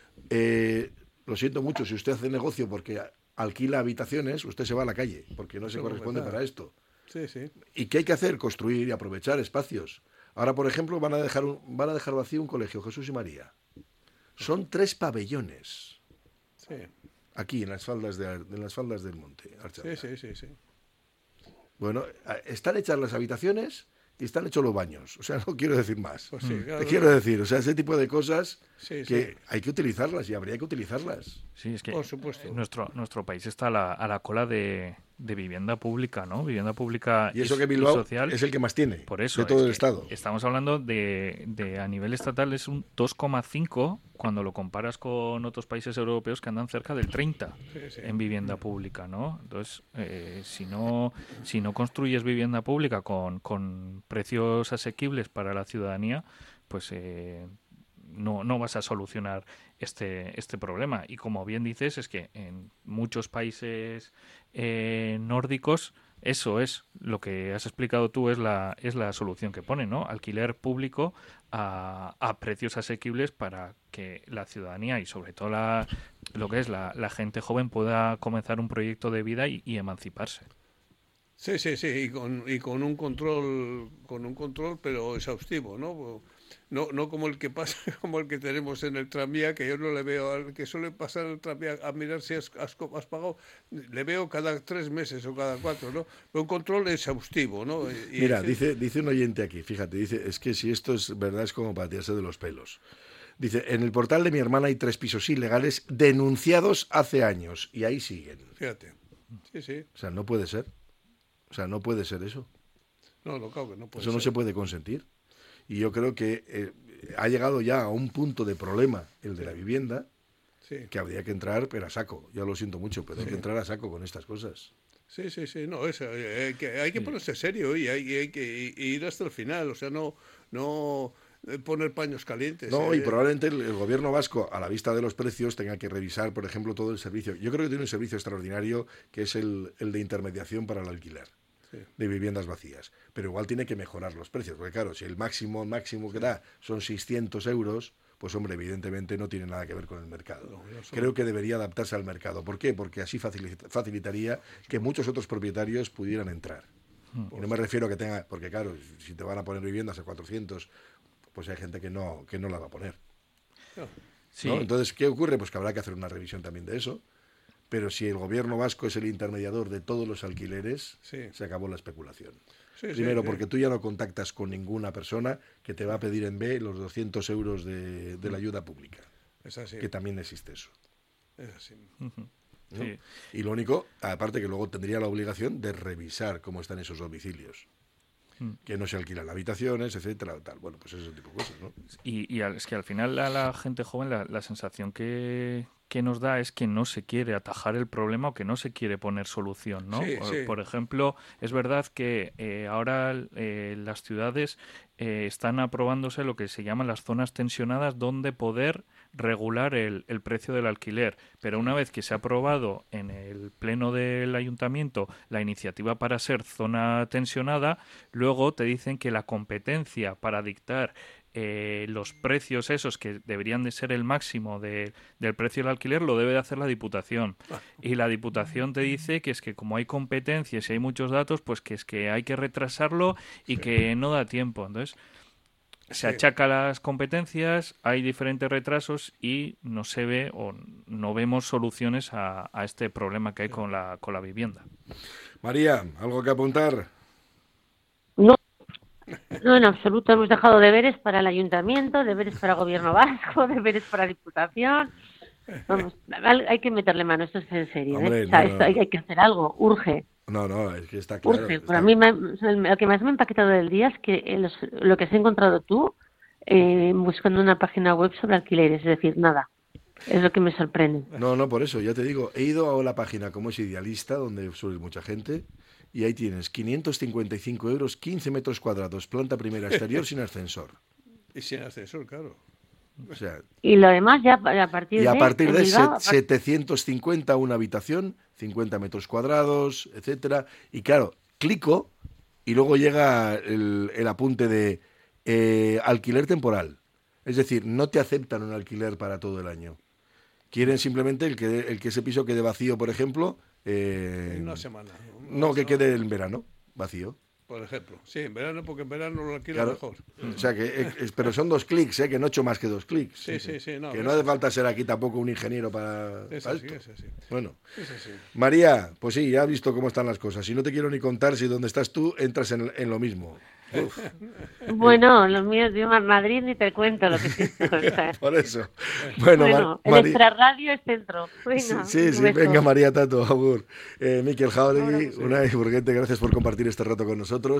Eh, lo siento mucho, si usted hace negocio porque alquila habitaciones, usted se va a la calle, porque no se no, corresponde para esto.
Sí, sí.
¿Y qué hay que hacer? Construir y aprovechar espacios. Ahora, por ejemplo, van a dejar un, van a dejar vacío un colegio, Jesús y María. Son tres pabellones.
Sí.
Aquí, en las faldas, de, en las faldas del monte.
Sí, sí, sí, sí.
Bueno, están hechas las habitaciones y están hechos los baños. O sea, no quiero decir más.
Pues sí, claro.
Te quiero decir, o sea, ese tipo de cosas
sí,
que
sí.
hay que utilizarlas y habría que utilizarlas.
Sí, es que
por supuesto.
Nuestro, nuestro país está a la, a la cola de, de vivienda pública, ¿no? Vivienda pública
y eso
y,
que Bilbao
y social.
Es el que más tiene,
por eso,
de todo
es
el Estado.
Estamos hablando de, de, a nivel estatal, es un dos coma cinco cuando lo comparas con otros países europeos que andan cerca del treinta
sí, sí.
en vivienda pública, ¿no? Entonces, eh, si no si no construyes vivienda pública con, con precios asequibles para la ciudadanía, pues eh, no, no vas a solucionar este, este problema. Y como bien dices, es que en muchos países eh, nórdicos eso es lo que has explicado tú, es la es la solución que ponen, ¿no? Alquiler público a, a precios asequibles para que la ciudadanía y sobre todo la, lo que es la, la gente joven pueda comenzar un proyecto de vida y, y emanciparse.
Sí, sí, sí, y con, y con un control, con un control, pero exhaustivo, ¿no? No, no como el que pasa, como el que tenemos en el tranvía, que yo no le veo al que suele pasar el tranvía a mirar si has, has, has pagado, le veo cada tres meses o cada cuatro, ¿no? Pero un control exhaustivo, ¿no? Y
Mira,
ese...
dice, dice un oyente aquí, fíjate, dice, es que si esto es verdad es como para tirarse de los pelos. Dice, en el portal de mi hermana hay tres pisos ilegales denunciados hace años y ahí siguen.
Fíjate, sí, sí.
O sea, no puede ser. O sea, no puede ser eso.
No, no, claro que no puede
Eso
ser.
no se puede consentir. Y yo creo que eh, ha llegado ya a un punto de problema, el de la vivienda,
sí.
que habría que entrar, pero a saco. Ya lo siento mucho, pero sí. hay que entrar a saco con estas cosas.
Sí, sí, sí. No, es, eh, que hay que ponerse serio y hay, hay que ir hasta el final. O sea, no, no poner paños calientes.
No,
eh.
y probablemente el, el gobierno vasco, a la vista de los precios, tenga que revisar, por ejemplo, todo el servicio. Yo creo que tiene un servicio extraordinario, que es el, el de intermediación para el alquiler. Sí. De viviendas vacías, pero igual tiene que mejorar los precios, porque claro, si el máximo máximo que da son seiscientos euros, pues hombre, evidentemente no tiene nada que ver con el mercado. No, soy... Creo que debería adaptarse al mercado. ¿Por qué? Porque así facilita, facilitaría que muchos otros propietarios pudieran entrar. Mm. Y no me refiero a que tenga, porque claro, si te van a poner viviendas a cuatrocientos, pues hay gente que no, que no la va a poner. No. Sí. ¿No? Entonces, ¿qué ocurre? Pues que habrá que hacer una revisión también de eso. Pero si el gobierno vasco es el intermediador de todos los alquileres, sí. se acabó la especulación. Sí, Primero, sí, porque sí. tú ya no contactas con ninguna persona que te va a pedir en B los doscientos euros de, de la ayuda pública.
Es así.
Que también existe eso.
Es así.
Uh-huh. ¿No? Sí. Y lo único, aparte que luego tendría la obligación de revisar cómo están esos domicilios. Que no se alquilan habitaciones, etcétera, tal. Bueno, pues ese tipo de cosas, ¿no?
Y, y es que al final a la gente joven la, la sensación que, que nos da es que no se quiere atajar el problema o que no se quiere poner solución, ¿no?
Sí, sí.
Por ejemplo, es verdad que eh, ahora eh, las ciudades eh, están aprobándose lo que se llaman las zonas tensionadas, donde poder regular el, el precio del alquiler. Pero una vez que se ha aprobado en el pleno del ayuntamiento la iniciativa para ser zona tensionada, luego te dicen que la competencia para dictar Eh, los precios esos que deberían de ser el máximo de, del precio del alquiler lo debe de hacer la Diputación, y la Diputación te dice que es que como hay competencias y hay muchos datos, pues que es que hay que retrasarlo y que no da tiempo. Entonces se achaca las competencias, hay diferentes retrasos y no se ve o no vemos soluciones a, a este problema que hay con la, con la vivienda.
María, ¿algo que apuntar?
No. No, en absoluto. Hemos dejado deberes para el ayuntamiento, deberes para el gobierno vasco, deberes para la Diputación. Vamos, hay que meterle mano, esto es en serio.
Hombre,
¿eh? O sea,
no,
esto
no.
Hay, hay que hacer algo, urge.
No, no, es que está claro.
Urge.
Está...
Para mí, me, lo que más me ha impactado del día es que eh, los, lo que has encontrado tú eh, buscando una página web sobre alquileres, es decir, nada. Es lo que me sorprende.
No, no, por eso, ya te digo, he ido a la página como es Idealista, donde suele ir mucha gente, y ahí tienes quinientos cincuenta y cinco euros, quince metros cuadrados, planta primera exterior sin ascensor.
Y sin ascensor, claro.
O sea,
y lo demás ya a partir
y a
de...
partir de
Bilbao,
set, setecientos cincuenta una habitación, cincuenta metros cuadrados, etcétera. Y claro, clico y luego llega el, el apunte de eh, alquiler temporal. Es decir, no te aceptan un alquiler para todo el año. Quieren simplemente el que el que ese piso quede vacío, por ejemplo. Eh,
en una semana.
No, que quede en verano vacío.
Por ejemplo. Sí, en verano, porque en verano lo alquila
Claro.
mejor.
O sea, que es, pero son dos clics, ¿eh? Que no he hecho más que dos clics.
Sí, sí, sí. No,
que no hace falta ser aquí tampoco un ingeniero para,
es
para
así,
esto.
es así.
Bueno,
Es así.
María, pues sí, ya has visto cómo están las cosas. Si no te quiero ni contar si donde estás tú entras en, en lo mismo. Uf.
Bueno, los míos de Madrid ni te cuento lo que siento. O sea.
Por eso. Bueno,
Bueno,
Mar-
el
Mari-
extrarradio es centro. Venga,
Sí, sí,
un beso.
venga María Tato, Agur. Eh, Miquel Jauregui,
Un abrazo.
Unai Burguete, gracias por compartir este rato con nosotros.